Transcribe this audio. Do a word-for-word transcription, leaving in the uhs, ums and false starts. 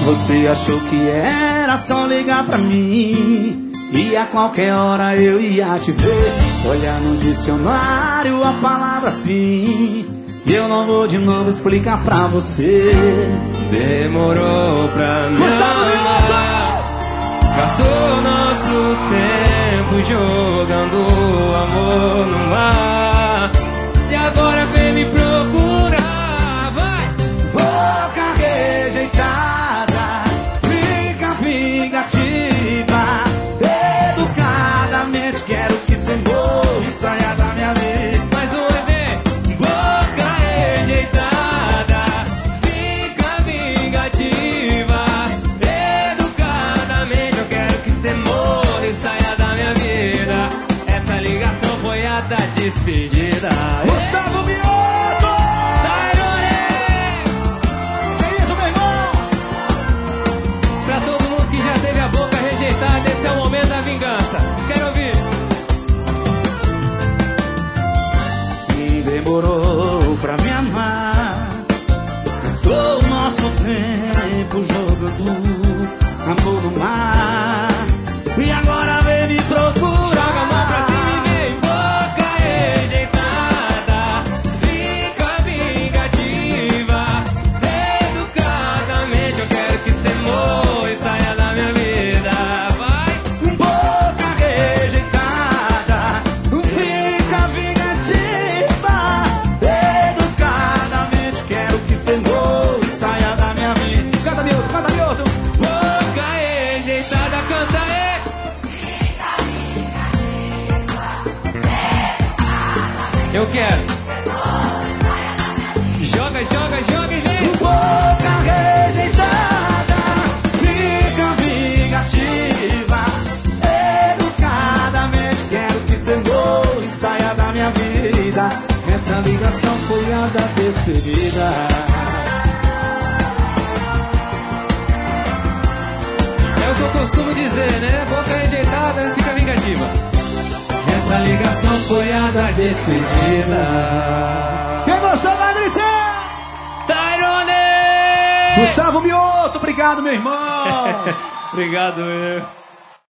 Você achou que era só ligar pra mim e a qualquer hora eu ia te ver. Olhar no dicionário a palavra fim e eu não vou de novo explicar pra você. Demorou pra me amar, gastou nosso tempo jogando amor no mar. E agora vem me procurar, vai! Boca rejeitada, fica vingativa. Educadamente quero que cê morra e saia da minha vida. Mais um E V. Boca rejeitada, fica vingativa. Educadamente eu quero que cê morra e saia da minha vida. Essa ligação foi a da despedida. Gustavo Mioto! Tairone! Que isso, meu irmão? Pra todo mundo que já teve a boca rejeitada, esse é o momento da vingança. Quero ouvir. Demorou pra me amar, gastou o nosso tempo jogando amor no mar. E agora vem me procurar. Joga a mão pra cima e vem. Boca rejeitada, fica vingativa. Educadamente eu quero que cê morra e saia da minha vida. Vai! Boca rejeitada, fica vingativa. Educadamente quero que cê morra e saia da minha vida. Canta, Milton, canta, Milton. Boca rejeitada, canta aí! Eu quero. Joga, joga, joga e vem. Boca rejeitada, fica vingativa. Educadamente quero que cê morra e saia da minha vida. Essa ligação foi a da despedida. É o que eu costumo dizer, né? Boca rejeitada, fica vingativa. Essa ligação foi a da despedida. Quem gostou vai gritar! Tairone! Gustavo Mioto, obrigado, meu irmão. Obrigado, meu.